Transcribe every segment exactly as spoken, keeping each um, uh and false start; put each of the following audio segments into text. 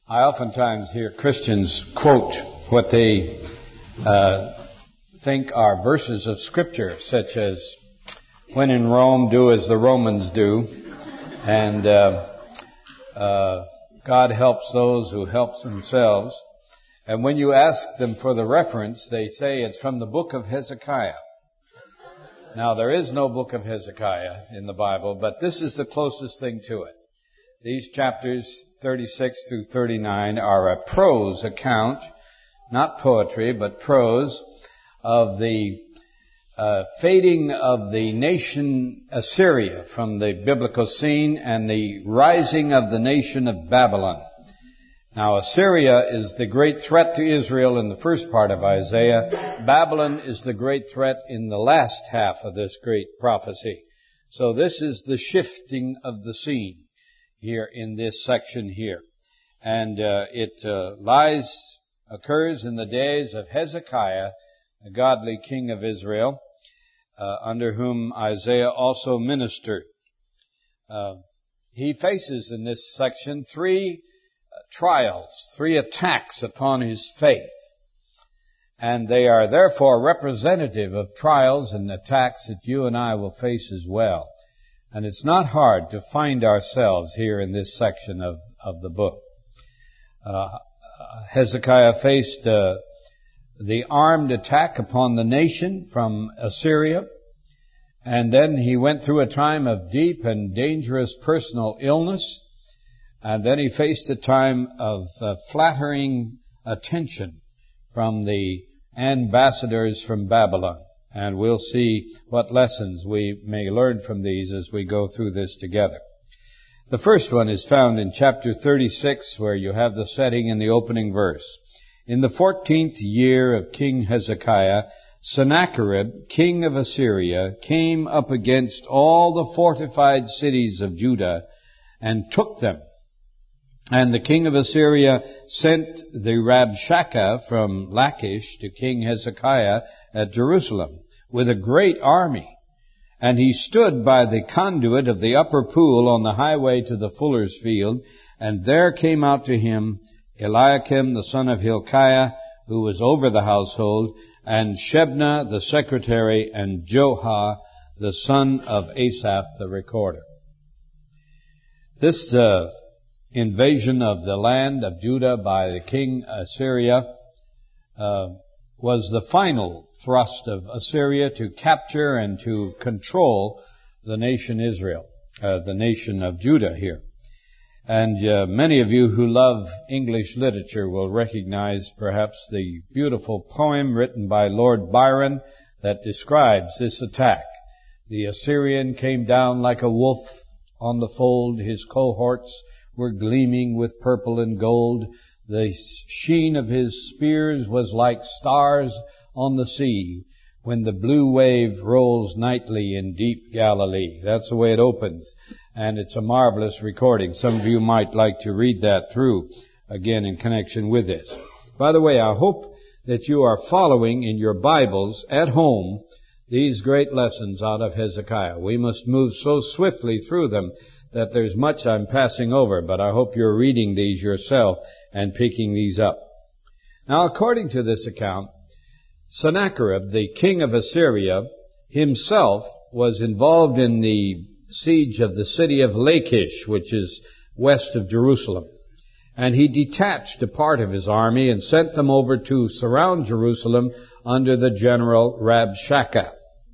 I oftentimes hear Christians quote what they uh, think are verses of Scripture, such as, "When in Rome, do as the Romans do," and uh, uh, "God helps those who help themselves." And when you ask them for the reference, they say it's from the book of Hezekiah. Now, there is no book of Hezekiah in the Bible, but this is the closest thing to it. These chapters thirty-six through thirty-nine are a prose account, not poetry, but prose, of the uh, fading of the nation Assyria from the biblical scene and the rising of the nation of Babylon. Now, Assyria is the great threat to Israel in the first part of Isaiah. Babylon is the great threat in the last half of this great prophecy. So this is the shifting of the scene here in this section here. And uh, it uh, lies, occurs in the days of Hezekiah, a godly king of Israel, uh, under whom Isaiah also ministered. Uh, he faces in this section three uh, trials, three attacks upon his faith. And they are therefore representative of trials and attacks that you and I will face as well. And it's not hard to find ourselves here in this section of, of the book. Uh, Hezekiah faced uh, the armed attack upon the nation from Assyria. And then he went through a time of deep and dangerous personal illness. And then he faced a time of uh, flattering attention from the ambassadors from Babylon. And we'll see what lessons we may learn from these as we go through this together. The first one is found in chapter thirty-six, where you have the setting in the opening verse. In the fourteenth year of King Hezekiah, Sennacherib, king of Assyria, came up against all the fortified cities of Judah and took them. And the king of Assyria sent the Rabshakeh from Lachish to King Hezekiah at Jerusalem with a great army. And he stood by the conduit of the upper pool on the highway to the fuller's field, and there came out to him Eliakim the son of Hilkiah, who was over the household, and Shebna the secretary, and Joah the son of Asaph the recorder. This uh, invasion of the land of Judah by the king Assyria uh, was the final thrust of Assyria to capture and to control the nation Israel, uh, the nation of Judah here. And uh, many of you who love English literature will recognize perhaps the beautiful poem written by Lord Byron that describes this attack. The Assyrian came down like a wolf on the fold. His cohorts were gleaming with purple and gold. The sheen of his spears was like stars on the sea when the blue wave rolls nightly in deep Galilee. That's the way it opens. And it's a marvelous recording. Some of you might like to read that through again in connection with this. By the way, I hope that you are following in your Bibles at home these great lessons out of Hezekiah. We must move so swiftly through them that there's much I'm passing over, but I hope you're reading these yourself and picking these up. Now, according to this account, Sennacherib, the king of Assyria, himself was involved in the siege of the city of Lachish, which is west of Jerusalem. And he detached a part of his army and sent them over to surround Jerusalem under the general Rabshakeh.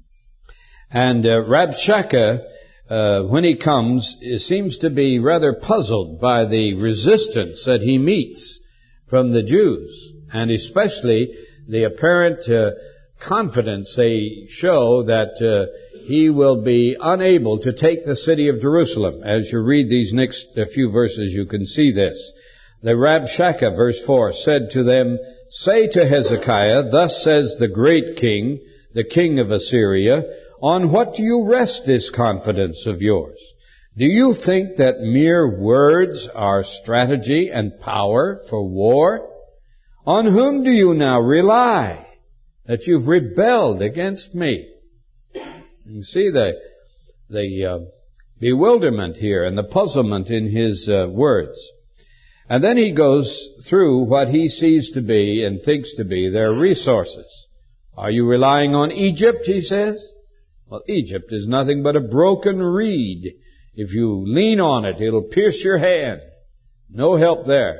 And uh, Rabshakeh, Uh, when he comes, seems to be rather puzzled by the resistance that he meets from the Jews, and especially the apparent uh, confidence they show that uh, he will be unable to take the city of Jerusalem. As you read these next uh, few verses, you can see this. The Rabshakeh, verse four, said to them, "Say to Hezekiah, thus says the great king, the king of Assyria, on what do you rest this confidence of yours? Do you think that mere words are strategy and power for war? On whom do you now rely, that you've rebelled against me?" You see the the uh, bewilderment here and the puzzlement in his uh, words. And then he goes through what he sees to be and thinks to be their resources. Are you relying on Egypt, he says? Well, Egypt is nothing but a broken reed. If you lean on it, it'll pierce your hand. No help there.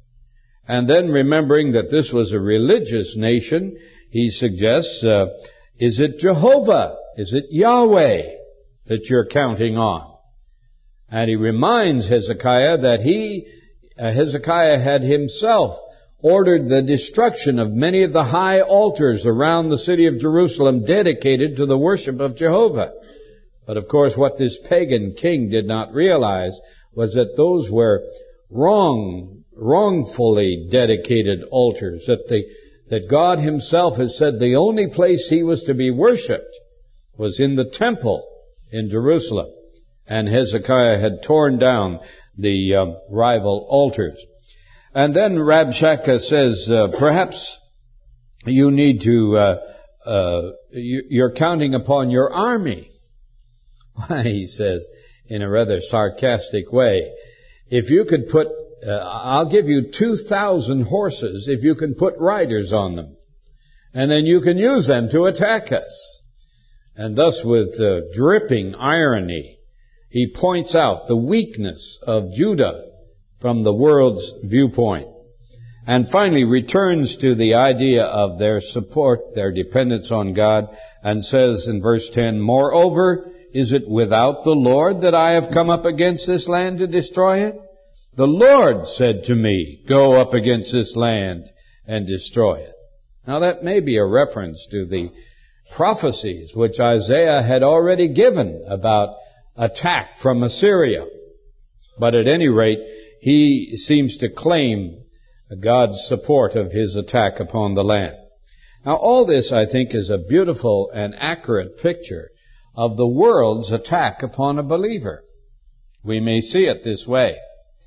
And then remembering that this was a religious nation, he suggests, uh, is it Jehovah? Is it Yahweh that you're counting on? And he reminds Hezekiah that he, uh, Hezekiah had himself ordered the destruction of many of the high altars around the city of Jerusalem dedicated to the worship of Jehovah. But of course what this pagan king did not realize was that those were wrong, wrongfully dedicated altars, that the, that God himself has said the only place he was to be worshipped was in the temple in Jerusalem. And Hezekiah had torn down the um, rival altars. And then Rabshakeh says, uh, perhaps you need to, uh, uh, you, you're counting upon your army. Why, he says, in a rather sarcastic way, if you could put, uh, I'll give you two thousand horses if you can put riders on them. And then you can use them to attack us. And thus with uh, dripping irony, he points out the weakness of Judah from the world's viewpoint. And finally returns to the idea of their support, their dependence on God, and says in verse ten, moreover, is it without the Lord that I have come up against this land to destroy it? The Lord said to me, go up against this land and destroy it. Now that may be a reference to the prophecies which Isaiah had already given about attack from Assyria. But at any rate, he seems to claim God's support of his attack upon the land. Now all this, I think, is a beautiful and accurate picture of the world's attack upon a believer. We may see it this way.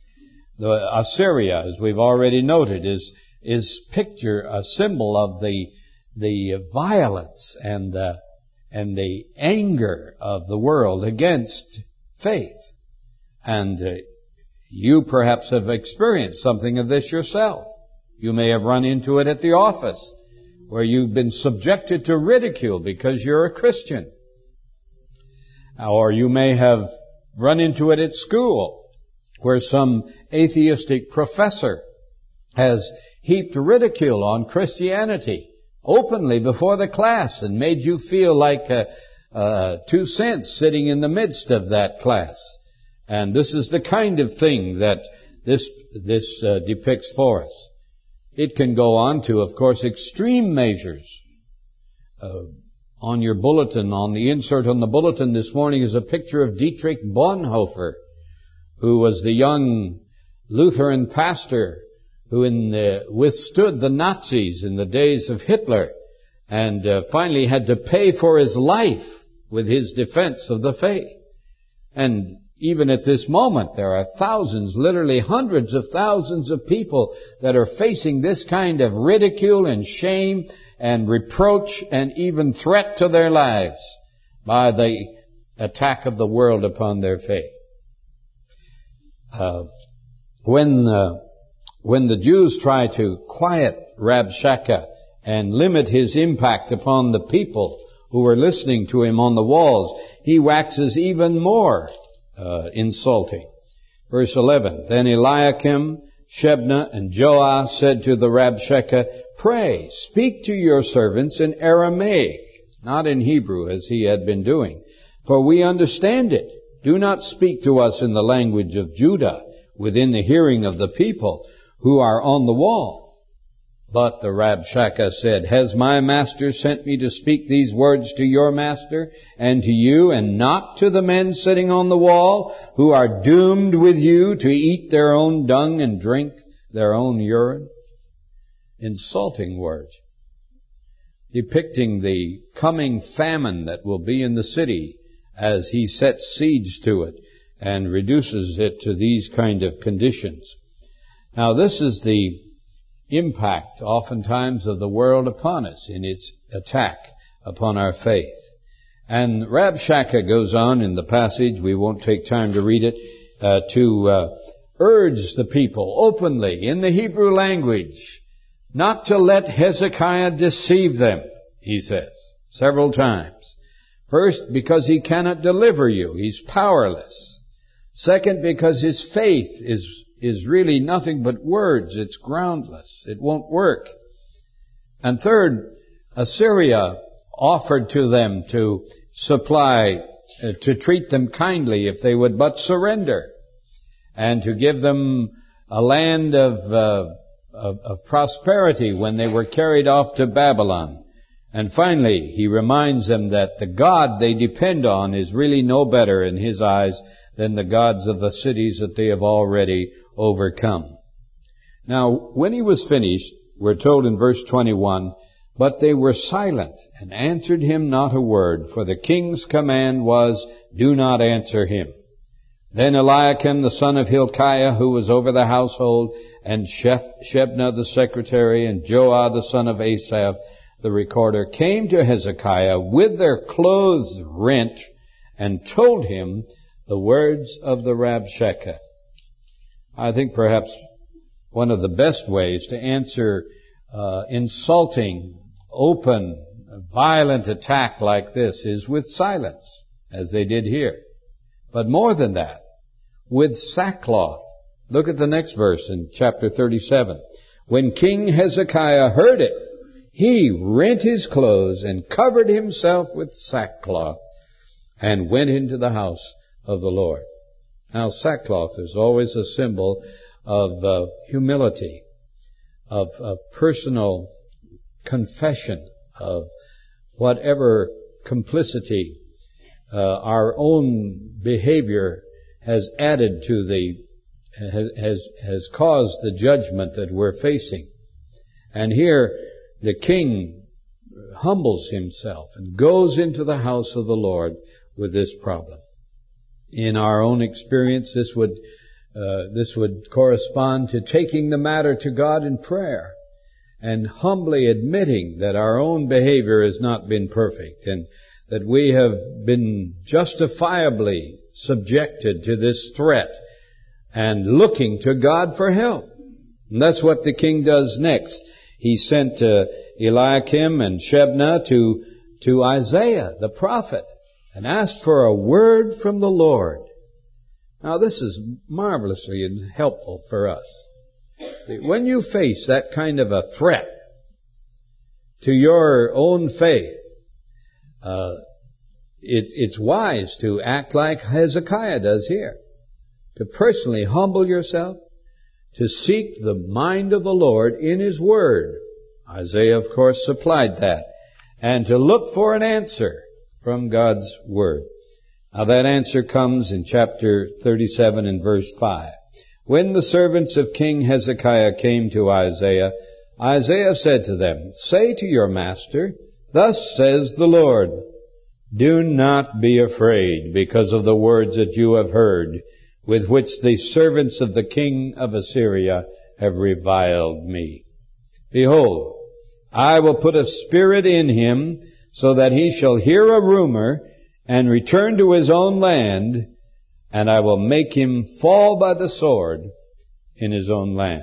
The Assyria, as we've already noted, is is picture a symbol of the the violence and the and the anger of the world against faith. And uh, you perhaps have experienced something of this yourself. You may have run into it at the office, where you've been subjected to ridicule because you're a Christian. Or you may have run into it at school, where some atheistic professor has heaped ridicule on Christianity openly before the class and made you feel like uh, uh, two cents sitting in the midst of that class. And this is the kind of thing that this this uh, depicts for us. It can go on to, of course, extreme measures. Uh, on your bulletin, on the insert on the bulletin this morning is a picture of Dietrich Bonhoeffer, who was the young Lutheran pastor who in, uh, withstood the Nazis in the days of Hitler and uh, finally had to pay for his life with his defense of the faith. And even at this moment, there are thousands, literally hundreds of thousands of people that are facing this kind of ridicule and shame and reproach and even threat to their lives by the attack of the world upon their faith. Uh, when uh, when the Jews try to quiet Rabshakeh and limit his impact upon the people who are listening to him on the walls, he waxes even more Uh, insulting. Verse eleven, then Eliakim, Shebna, and Joah said to the Rabshakeh, pray, speak to your servants in Aramaic, not in Hebrew as he had been doing, for we understand it. Do not speak to us in the language of Judah within the hearing of the people who are on the wall. But the Rabshakeh said, has my master sent me to speak these words to your master and to you, and not to the men sitting on the wall who are doomed with you to eat their own dung and drink their own urine? Insulting words, depicting the coming famine that will be in the city as he sets siege to it and reduces it to these kind of conditions. Now this is the impact oftentimes of the world upon us in its attack upon our faith. And Rabshakeh goes on in the passage, we won't take time to read it, uh, to uh, urged the people openly in the Hebrew language not to let Hezekiah deceive them, he says, several times. First, because he cannot deliver you. He's powerless. Second, because his faith is, is really nothing but words. It's groundless. It won't work. And third, Assyria offered to them to supply, uh, to treat them kindly if they would but surrender, and to give them a land of, uh, of, of prosperity when they were carried off to Babylon. And finally, he reminds them that the God they depend on is really no better in his eyes than the gods of the cities that they have already overcome. Now, when he was finished, we're told in verse twenty-one, but they were silent and answered him not a word, for the king's command was, do not answer him. Then Eliakim the son of Hilkiah, who was over the household, and Shebna the secretary, and Joah the son of Asaph, the recorder, came to Hezekiah with their clothes rent, and told him the words of the Rabshakeh. I think perhaps one of the best ways to answer uh, insulting, open, violent attack like this is with silence, as they did here. But more than that, with sackcloth. Look at the next verse in chapter thirty-seven. When King Hezekiah heard it, he rent his clothes and covered himself with sackcloth and went into the house of the Lord. Now, sackcloth is always a symbol of uh, humility, of, of personal confession of whatever complicity uh, our own behavior has added to the, has, has caused the judgment that we're facing. And here, the king humbles himself and goes into the house of the Lord with this problem. In our own experience, this would uh, this would correspond to taking the matter to God in prayer and humbly admitting that our own behavior has not been perfect and that we have been justifiably subjected to this threat and looking to God for help. And that's what the king does next. He sent uh, Eliakim and Shebna to, to Isaiah, the prophet, and asked for a word from the Lord. Now, this is marvelously helpful for us. When you face that kind of a threat to your own faith, uh, it, it's wise to act like Hezekiah does here, to personally humble yourself, to seek the mind of the Lord in His Word. Isaiah, of course, supplied that. And to look for an answer from God's Word. Now that answer comes in chapter thirty-seven and verse five. When the servants of King Hezekiah came to Isaiah, Isaiah said to them, say to your master, thus says the Lord, do not be afraid because of the words that you have heard, with which the servants of the king of Assyria have reviled me. Behold, I will put a spirit in him, so that he shall hear a rumor and return to his own land, and I will make him fall by the sword in his own land.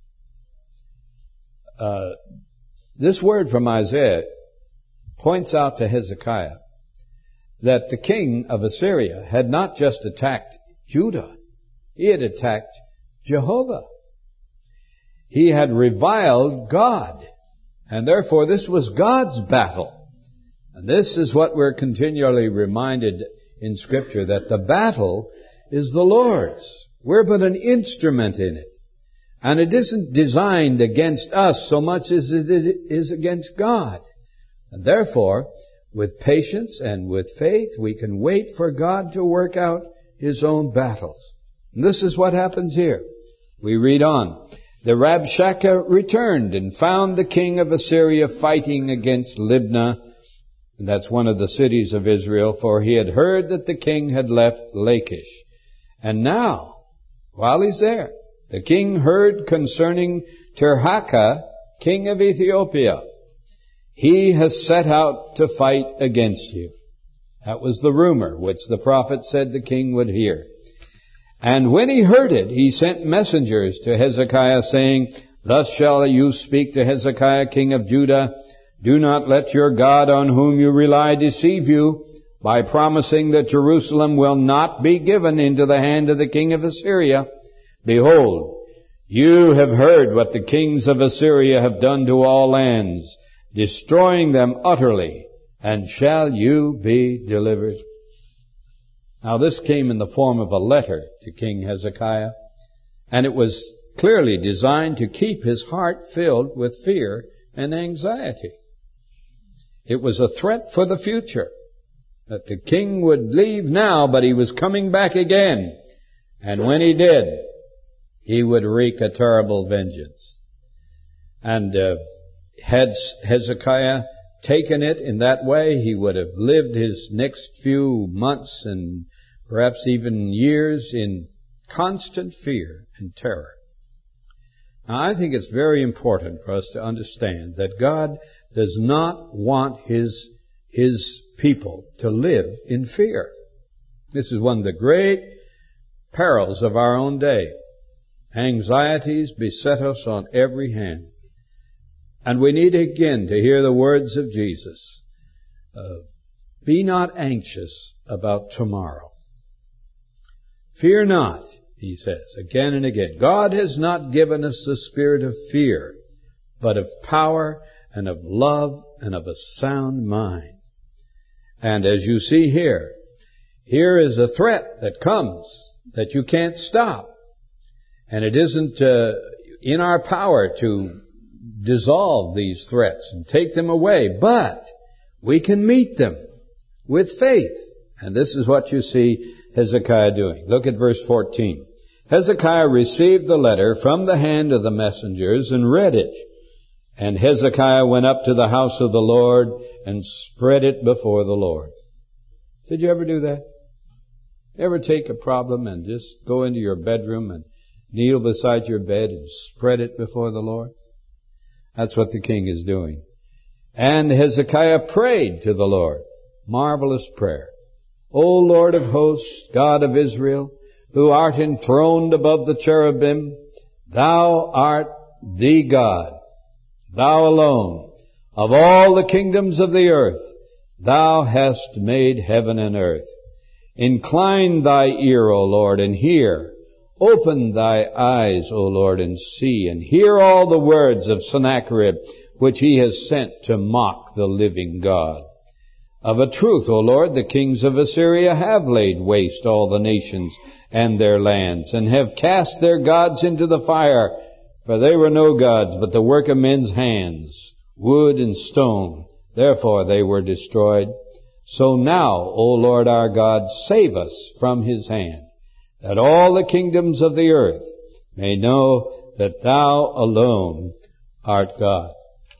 Uh, this word from Isaiah points out to Hezekiah that the king of Assyria had not just attacked Judah. He had attacked Jehovah. He had reviled God. And therefore this was God's battle. And this is what we're continually reminded in Scripture, that the battle is the Lord's. We're but an instrument in it. And it isn't designed against us so much as it is against God. And therefore, with patience and with faith, we can wait for God to work out His own battles. And this is what happens here. We read on. The Rabshakeh returned and found the king of Assyria fighting against Libnah. And that's one of the cities of Israel, for he had heard that the king had left Lachish. And now, while he's there, the king heard concerning Tirhakah, king of Ethiopia. He has set out to fight against you. That was the rumor which the prophet said the king would hear. And when he heard it, he sent messengers to Hezekiah, saying, Thus shall you speak to Hezekiah, king of Judah, Do not let your God on whom you rely deceive you, by promising that Jerusalem will not be given into the hand of the king of Assyria. Behold, you have heard what the kings of Assyria have done to all lands, destroying them utterly, and shall you be delivered? Now this came in the form of a letter to King Hezekiah, and it was clearly designed to keep his heart filled with fear and anxiety. It was a threat for the future, that the king would leave now, but he was coming back again. And when he did, he would wreak a terrible vengeance. And uh, had Hezekiah taken it in that way, he would have lived his next few months and perhaps even years in constant fear and terror. Now, I think it's very important for us to understand that God does not want His, His people to live in fear. This is one of the great perils of our own day. Anxieties beset us on every hand. And we need again to hear the words of Jesus. Uh, Be not anxious about tomorrow. Fear not, he says again and again. God has not given us the spirit of fear, but of power and of love and of a sound mind. And as you see here, here is a threat that comes that you can't stop. And it isn't uh, in our power to dissolve these threats and take them away, but we can meet them with faith. And this is what you see Hezekiah doing. Look at verse fourteen. Hezekiah received the letter from the hand of the messengers and read it. And Hezekiah went up to the house of the Lord and spread it before the Lord. Did you ever do that? Ever take a problem and just go into your bedroom and kneel beside your bed and spread it before the Lord? That's what the king is doing. And Hezekiah prayed to the Lord. Marvelous prayer. O Lord of hosts, God of Israel, who art enthroned above the cherubim, Thou art the God, Thou alone, of all the kingdoms of the earth. Thou hast made heaven and earth. Incline Thy ear, O Lord, and hear. Open Thy eyes, O Lord, and see, and hear all the words of Sennacherib, which he has sent to mock the living God. Of a truth, O Lord, the kings of Assyria have laid waste all the nations and their lands, and have cast their gods into the fire, for they were no gods, but the work of men's hands, wood and stone. Therefore they were destroyed. So now, O Lord our God, save us from his hand, that all the kingdoms of the earth may know that Thou alone art God.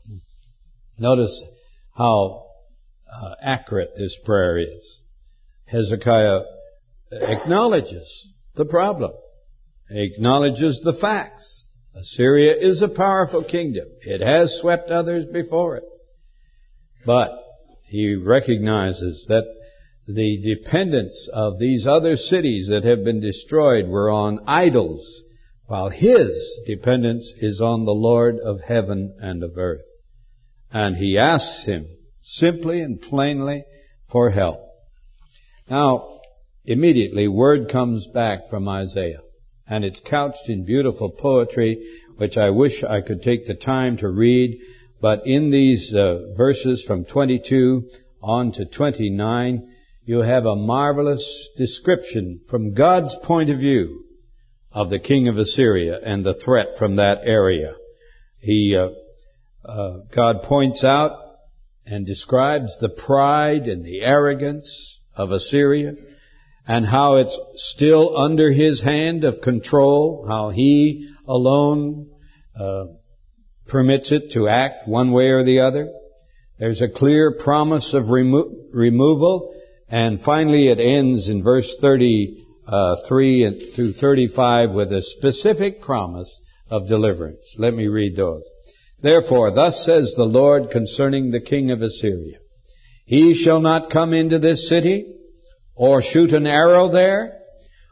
Notice how uh, accurate this prayer is. Hezekiah acknowledges the problem. He acknowledges the facts. Assyria is a powerful kingdom. It has swept others before it. But he recognizes that the dependence of these other cities that have been destroyed were on idols, while his dependence is on the Lord of heaven and of earth. And he asks him simply and plainly for help. Now, immediately word comes back from Isaiah, and it's couched in beautiful poetry, which I wish I could take the time to read. But in these uh, verses from twenty-two on to twenty-nine, you have a marvelous description from God's point of view of the king of Assyria and the threat from that area. He, uh, uh, God points out and describes the pride and the arrogance of Assyria, and how it's still under his hand of control, how he alone uh, permits it to act one way or the other. There's a clear promise of remo- removal, and finally it ends in verse thirty-three and through thirty-five with a specific promise of deliverance. Let me read those. Therefore, thus says the Lord concerning the king of Assyria, He shall not come into this city, or shoot an arrow there,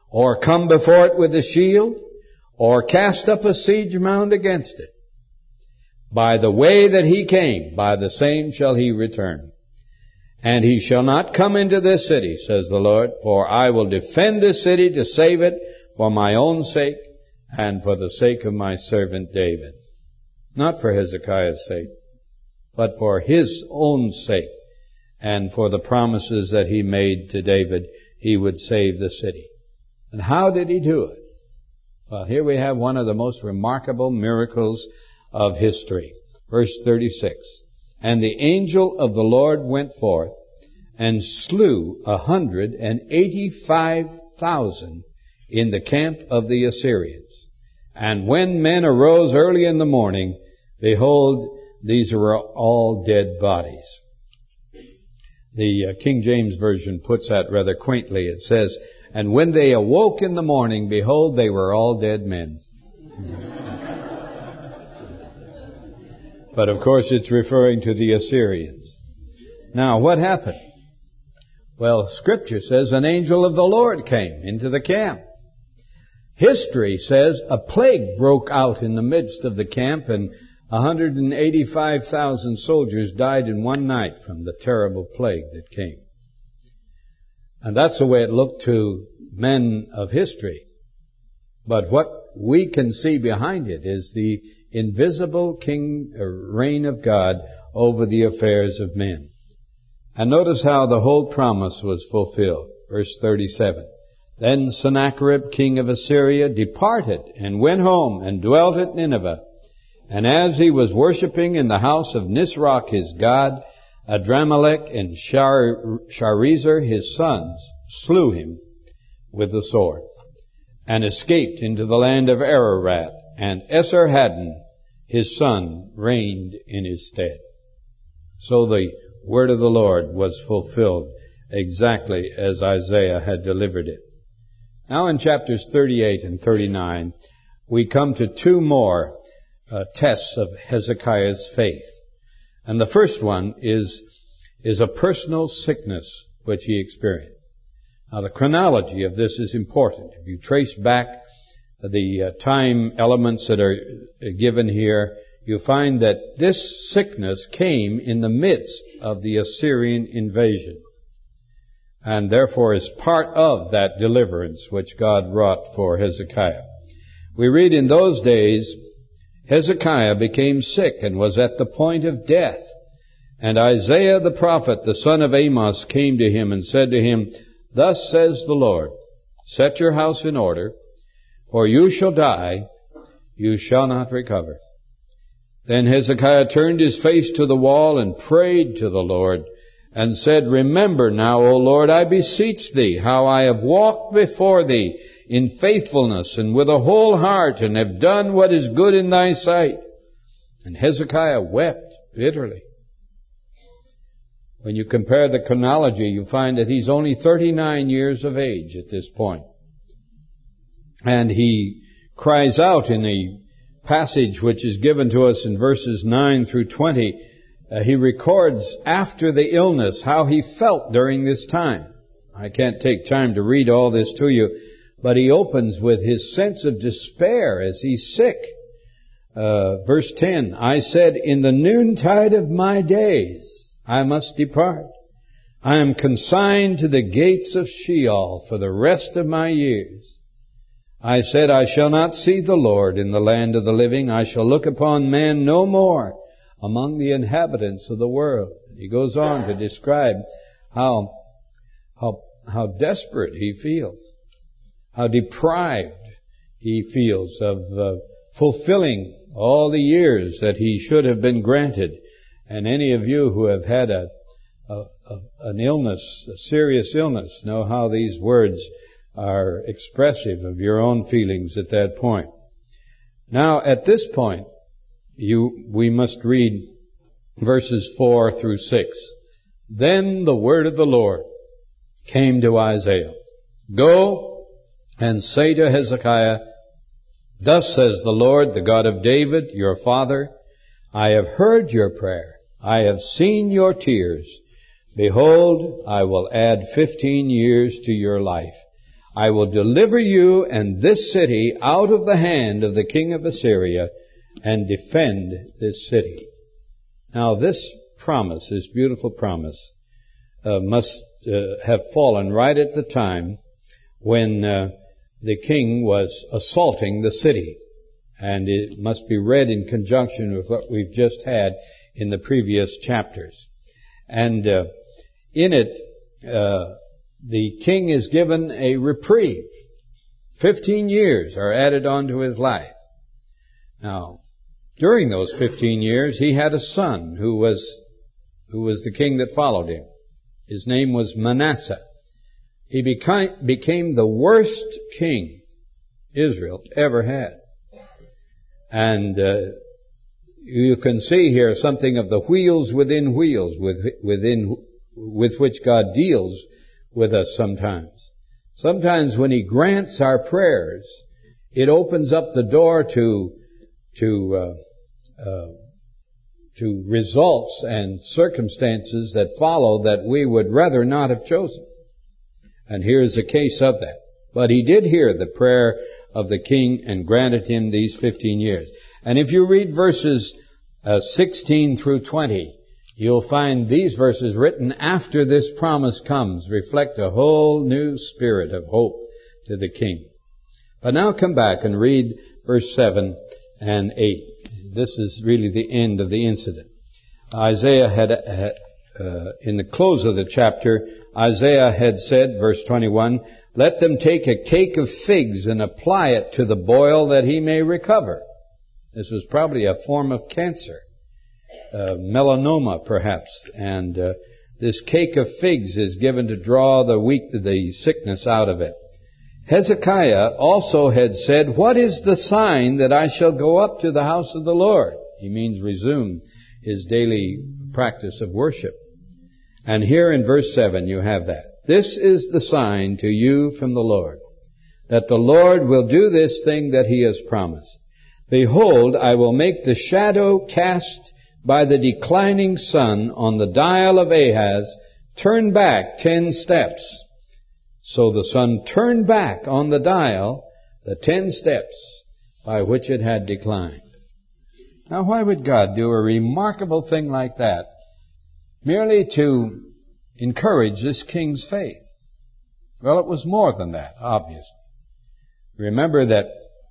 or come before it with a shield, or cast up a siege mound against it. By the way that he came, by the same shall he return. And he shall not come into this city, says the Lord, for I will defend this city to save it for my own sake and for the sake of my servant David. Not for Hezekiah's sake, but for his own sake and for the promises that he made to David he would save the city. And how did he do it? Well, here we have one of the most remarkable miracles of history. Verse thirty-six. And the angel of the Lord went forth and slew a hundred and eighty-five thousand in the camp of the Assyrians. And when men arose early in the morning, behold, these were all dead bodies. The uh, King James Version puts that rather quaintly. It says, and when they awoke in the morning, behold, they were all dead men. But of course it's referring to the Assyrians. Now, what happened? Well, Scripture says an angel of the Lord came into the camp. History says a plague broke out in the midst of the camp, and one hundred eighty-five thousand soldiers died in one night from the terrible plague that came. And that's the way it looked to men of history. But what we can see behind it is the invisible king, uh, reign of God over the affairs of men. And notice how the whole promise was fulfilled. Verse thirty-seven. Then Sennacherib, king of Assyria, departed and went home and dwelt at Nineveh. And as he was worshipping in the house of Nisroch his god, Adramelech and Shar- Sharezer his sons slew him with the sword, and escaped into the land of Ararat, and Esarhaddon his son reigned in his stead. So the word of the Lord was fulfilled exactly as Isaiah had delivered it. Now in chapters thirty-eight and thirty-nine, we come to two more uh, tests of Hezekiah's faith. And the first one is, is a personal sickness which he experienced. Now the chronology of this is important. If you trace back the uh, time elements that are given here, you find that this sickness came in the midst of the Assyrian invasion, and therefore is part of that deliverance which God wrought for Hezekiah. We read, in those days Hezekiah became sick and was at the point of death. And Isaiah the prophet, the son of Amos, came to him and said to him, Thus says the Lord, set your house in order, for you shall die, you shall not recover. Then Hezekiah turned his face to the wall and prayed to the Lord, and said, Remember now, O Lord, I beseech thee, how I have walked before thee in faithfulness and with a whole heart, and have done what is good in thy sight. And Hezekiah wept bitterly. When you compare the chronology, you find that he's only thirty-nine years of age at this point. And he cries out in a passage which is given to us in verses nine through twenty. Uh, he records after the illness how he felt during this time. I can't take time to read all this to you, but he opens with his sense of despair as he's sick. Uh, verse ten, I said, In the noontide of my days I must depart. I am consigned to the gates of Sheol for the rest of my years. I said, I shall not see the Lord in the land of the living. I shall look upon man no more among the inhabitants of the world. He goes on to describe how, how, how desperate he feels, how deprived he feels of uh, fulfilling all the years that he should have been granted. And any of you who have had a, a, a an illness, a serious illness, know how these words are expressive of your own feelings at that point. Now, at this point, you we must read verses four through six. Then the word of the Lord came to Isaiah. Go and say to Hezekiah, Thus says the Lord, the God of David, your father, I have heard your prayer. I have seen your tears. Behold, I will add fifteen years to your life. I will deliver you and this city out of the hand of the king of Assyria and defend this city. Now this promise, this beautiful promise, uh, must uh, have fallen right at the time when uh, the king was assaulting the city. And it must be read in conjunction with what we've just had in the previous chapters. And uh, in it, uh, the king is given a reprieve. Fifteen years are added on to his life. Now, during those fifteen years, he had a son who was who was the king that followed him. His name was Manasseh. He became, became the worst king Israel ever had. And uh, you can see here something of the wheels within wheels with, within, with which God deals with us sometimes. Sometimes when He grants our prayers, it opens up the door to to uh, uh, to results and circumstances that follow that we would rather not have chosen. And here's a case of that. But He did hear the prayer of the king and granted him these fifteen years. And if you read verses uh, sixteen through twenty, you'll find these verses written after this promise comes reflect a whole new spirit of hope to the king. But now come back and read verse seven and eight. This is really the end of the incident. Isaiah had, uh, in the close of the chapter, Isaiah had said, verse twenty-one, let them take a cake of figs and apply it to the boil that he may recover. This was probably a form of cancer. Uh, melanoma, perhaps, and uh, this cake of figs is given to draw the weak, the sickness out of it. Hezekiah also had said, what is the sign that I shall go up to the house of the Lord? He means resume his daily practice of worship. And here in verse seven you have that. This is the sign to you from the Lord, that the Lord will do this thing that He has promised. Behold, I will make the shadow cast by the declining sun on the dial of Ahaz turn back ten steps. So the sun turned back on the dial the ten steps by which it had declined. Now why would God do a remarkable thing like that merely to encourage this king's faith? Well, it was more than that, obviously. Remember that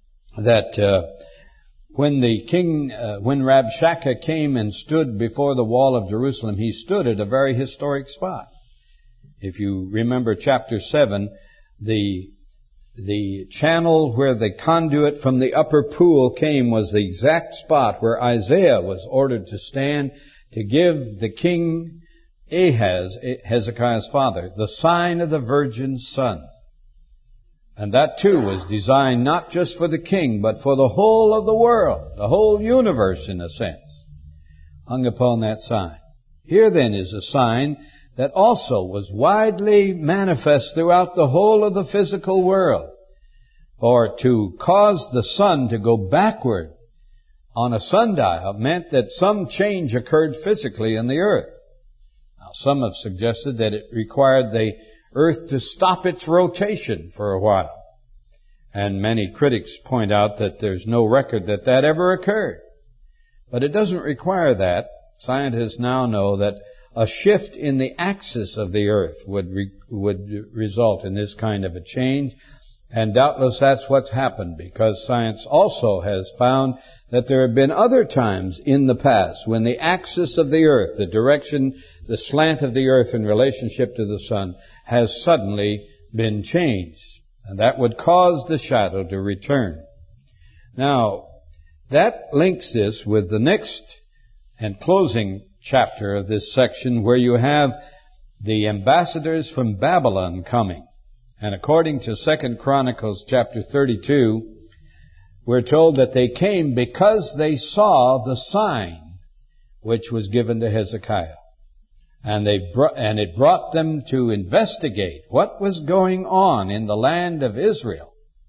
that uh, when the king, uh, when Rabshakeh came and stood before the wall of Jerusalem, he stood at a very historic spot. If you remember chapter seven, the the channel where the conduit from the upper pool came was the exact spot where Isaiah was ordered to stand to give the king Ahaz, Hezekiah's father, the sign of the virgin's son. And that too was designed not just for the king, but for the whole of the world, the whole universe in a sense, hung upon that sign. Here then is a sign that also was widely manifest throughout the whole of the physical world. For to cause the sun to go backward on a sundial meant that some change occurred physically in the earth. Now, some have suggested that it required the earth to stop its rotation for a while. And many critics point out that there's no record that that ever occurred. But it doesn't require that. Scientists now know that a shift in the axis of the earth would re- would result in this kind of a change. And doubtless that's what's happened, because science also has found that there have been other times in the past when the axis of the earth, the direction, the slant of the earth in relationship to the sun, has suddenly been changed. And that would cause the shadow to return. Now, that links this with the next and closing chapter of this section, where you have the ambassadors from Babylon coming. And according to Second Chronicles chapter thirty-two, we're told that they came because they saw the sign which was given to Hezekiah. And they brought, and it brought them to investigate what was going on in the land of Israel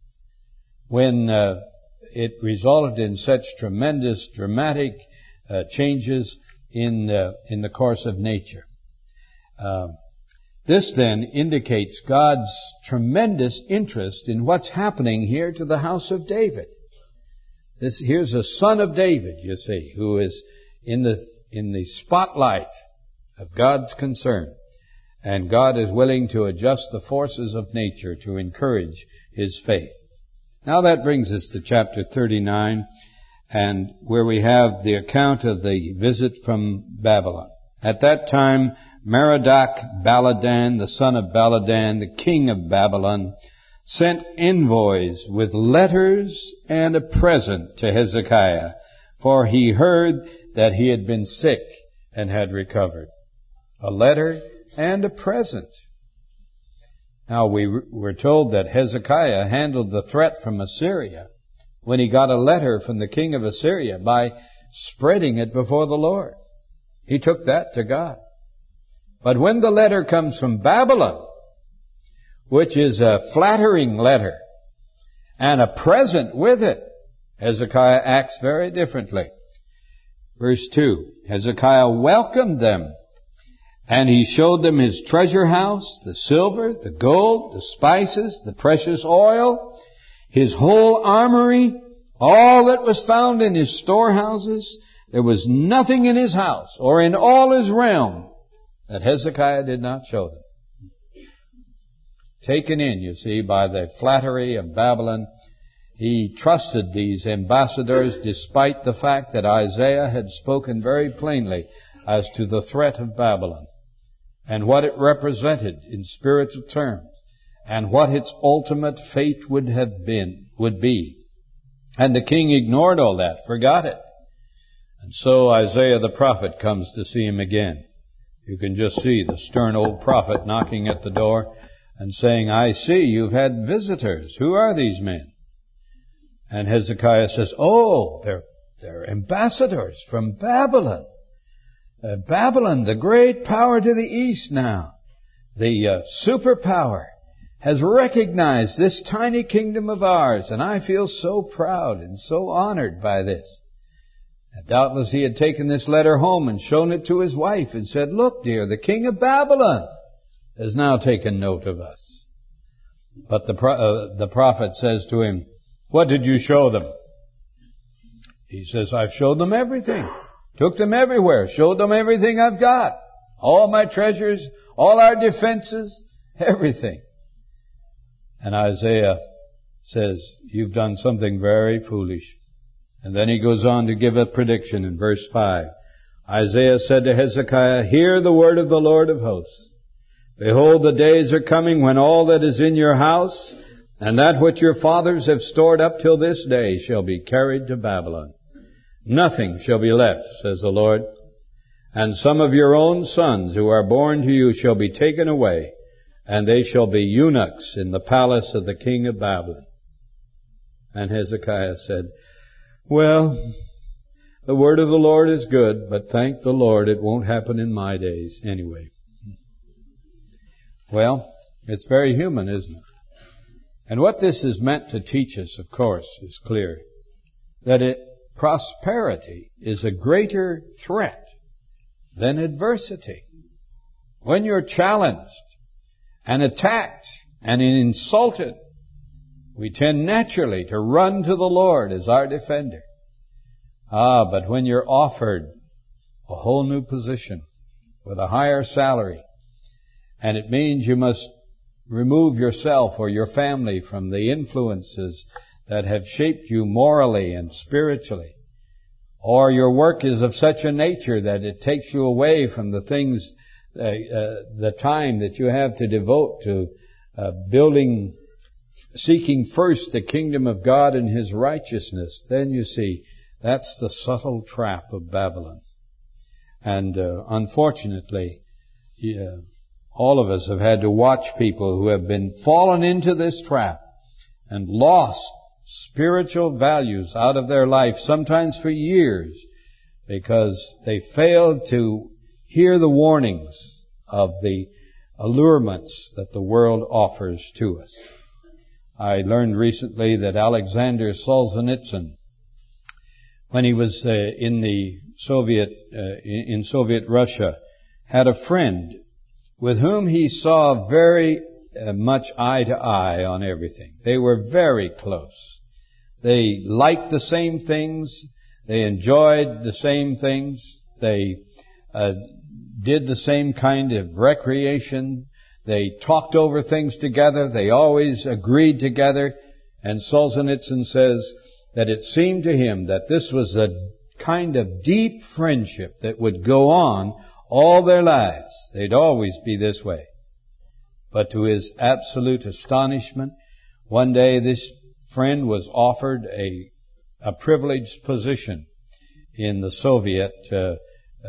when uh, it resulted in such tremendous, dramatic uh, changes in uh, in the course of nature. Uh, This then indicates God's tremendous interest in what's happening here to the house of David. This, here's a son of David, you see, who is in the, in the spotlight of God's concern. And God is willing to adjust the forces of nature to encourage his faith. Now that brings us to chapter thirty-nine, and where we have the account of the visit from Babylon. At that time, Merodach Baladan, the son of Baladan, the king of Babylon, sent envoys with letters and a present to Hezekiah, for he heard that he had been sick and had recovered. A letter and a present. Now we were told that Hezekiah handled the threat from Assyria when he got a letter from the king of Assyria by spreading it before the Lord. He took that to God. But when the letter comes from Babylon, which is a flattering letter, and a present with it, Hezekiah acts very differently. Verse two, Hezekiah welcomed them, and he showed them his treasure house, the silver, the gold, the spices, the precious oil, his whole armory, all that was found in his storehouses. There was nothing in his house or in all his realm that Hezekiah did not show them. Taken in, you see, by the flattery of Babylon, he trusted these ambassadors despite the fact that Isaiah had spoken very plainly as to the threat of Babylon and what it represented in spiritual terms and what its ultimate fate would have been, would be. And the king ignored all that, forgot it. And so Isaiah the prophet comes to see him again. You can just see the stern old prophet knocking at the door and saying, I see you've had visitors. Who are these men? And Hezekiah says, oh, they're, they're ambassadors from Babylon. Uh, Babylon, the great power to the east now, the uh, superpower, has recognized this tiny kingdom of ours, and I feel so proud and so honored by this. And doubtless he had taken this letter home and shown it to his wife and said, look, dear, the king of Babylon has now taken note of us. But the, pro- uh, the prophet says to him, what did you show them? He says, I've showed them everything. Took them everywhere. Showed them everything I've got. All my treasures, all our defenses, everything. And Isaiah says, you've done something very foolish. And then he goes on to give a prediction in verse five. Isaiah said to Hezekiah, hear the word of the Lord of hosts. Behold, the days are coming when all that is in your house and that which your fathers have stored up till this day shall be carried to Babylon. Nothing shall be left, says the Lord. And some of your own sons who are born to you shall be taken away, and they shall be eunuchs in the palace of the king of Babylon. And Hezekiah said, well, the word of the Lord is good, but thank the Lord it won't happen in my days anyway. Well, it's very human, isn't it? And what this is meant to teach us, of course, is clear. That it, prosperity is a greater threat than adversity. When you're challenged and attacked and insulted, we tend naturally to run to the Lord as our defender. Ah, but when you're offered a whole new position with a higher salary, and it means you must remove yourself or your family from the influences that have shaped you morally and spiritually, or your work is of such a nature that it takes you away from the things, uh, uh, the time that you have to devote to uh, building, seeking first the kingdom of God and His righteousness, then you see, that's the subtle trap of Babylon. And uh, unfortunately, yeah, all of us have had to watch people who have been fallen into this trap and lost spiritual values out of their life, sometimes for years, because they failed to hear the warnings of the allurements that the world offers to us. I learned recently that Alexander Solzhenitsyn, when he was uh, in the Soviet, uh, in Soviet Russia, had a friend with whom he saw very uh, much eye to eye on everything. They were very close. They liked the same things. They enjoyed the same things. They uh, did the same kind of recreation. They talked over things together. They always agreed together. And Solzhenitsyn says that it seemed to him that this was a kind of deep friendship that would go on all their lives. They'd always be this way. But to his absolute astonishment, one day this friend was offered a, a privileged position in the Soviet uh, uh,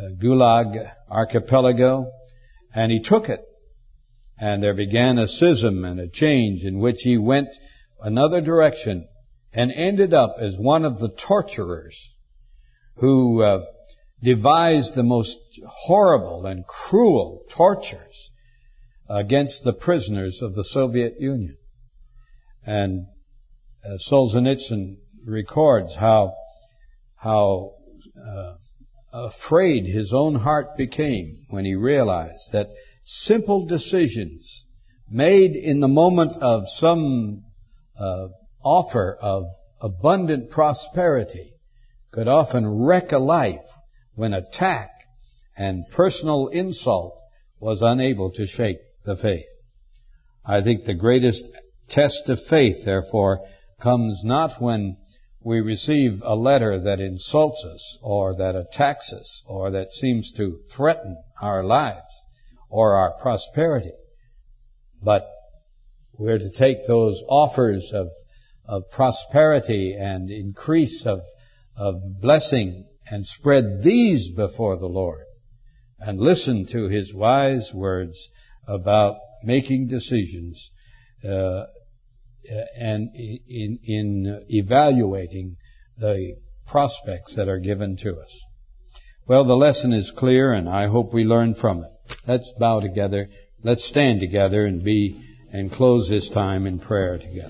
Gulag archipelago, and he took it. And there began a schism and a change in which he went another direction and ended up as one of the torturers who uh, devised the most horrible and cruel tortures against the prisoners of the Soviet Union. And uh, Solzhenitsyn records how how uh, afraid his own heart became when he realized that simple decisions made in the moment of some uh, offer of abundant prosperity could often wreck a life when attack and personal insult was unable to shake the faith. I think the greatest test of faith, therefore, comes not when we receive a letter that insults us or that attacks us or that seems to threaten our lives or our prosperity, but we're to take those offers of of prosperity and increase of of blessing and spread these before the Lord and listen to His wise words about making decisions uh, and in, in evaluating the prospects that are given to us. Well, the lesson is clear, and I hope we learn from it. Let's bow together. Let's stand together and be and close this time in prayer together.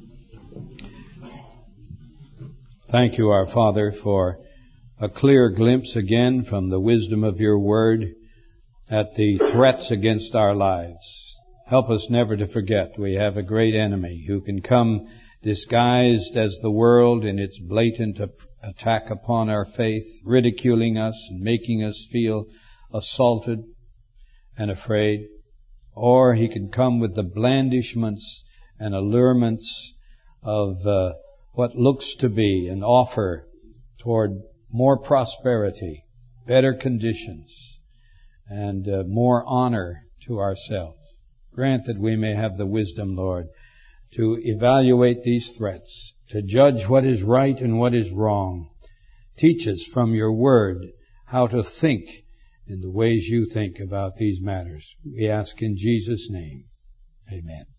Thank you, our Father, for a clear glimpse again from the wisdom of your word at the threats against our lives. Help us never to forget we have a great enemy who can come disguised as the world in its blatant attack upon our faith, ridiculing us and making us feel assaulted and afraid. Or he can come with the blandishments and allurements of uh, what looks to be an offer toward more prosperity, better conditions, and uh, more honor to ourselves. Grant that we may have the wisdom, Lord, to evaluate these threats, to judge what is right and what is wrong. Teach us from your word how to think in the ways you think about these matters. We ask in Jesus' name. Amen.